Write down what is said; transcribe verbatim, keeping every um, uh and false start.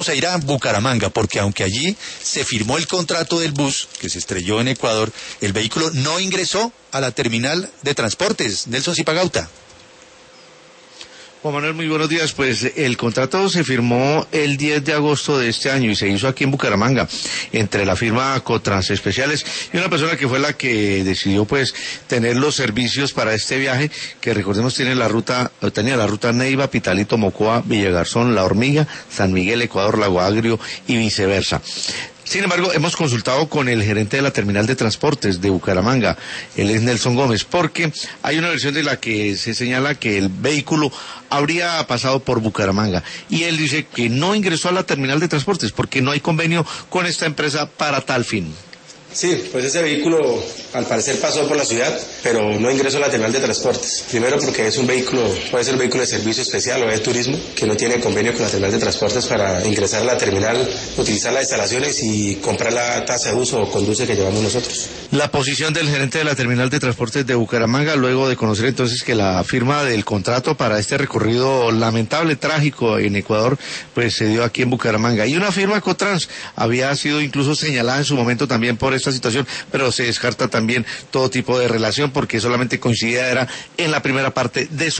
a ir a Bucaramanga, porque aunque allí se firmó el contrato del bus que se estrelló en Ecuador, el vehículo no ingresó a la terminal de transportes. Nelson Zipagauta. Juan Manuel, muy buenos días. Pues el contrato se firmó el diez de agosto de este año y se hizo aquí en Bucaramanga, entre la firma Cotrans Especiales y una persona que fue la que decidió pues tener los servicios para este viaje, que recordemos tiene la ruta, tenía la ruta Neiva, Pitalito, Mocoa, Villagarzón, La Hormiga, San Miguel, Ecuador, Lago Agrio y viceversa. Sin embargo, hemos consultado con el gerente de la terminal de transportes de Bucaramanga, él es Nelson Gómez, porque hay una versión de la que se señala que el vehículo habría pasado por Bucaramanga, y él dice que no ingresó a la terminal de transportes porque no hay convenio con esta empresa para tal fin. Sí, pues ese vehículo al parecer pasó por la ciudad, pero no ingresó a la terminal de transportes. Primero porque es un vehículo, puede ser un vehículo de servicio especial o de turismo, que no tiene convenio con la terminal de transportes para ingresar a la terminal, utilizar las instalaciones y comprar la tasa de uso o conduce que llevamos nosotros. La posición del gerente de la terminal de transportes de Bucaramanga, luego de conocer entonces que la firma del contrato para este recorrido lamentable, trágico en Ecuador, pues se dio aquí en Bucaramanga. Y una firma Cotrans había sido incluso señalada en su momento también por esta situación, pero se descarta también todo tipo de relación porque solamente coincidía era en la primera parte de su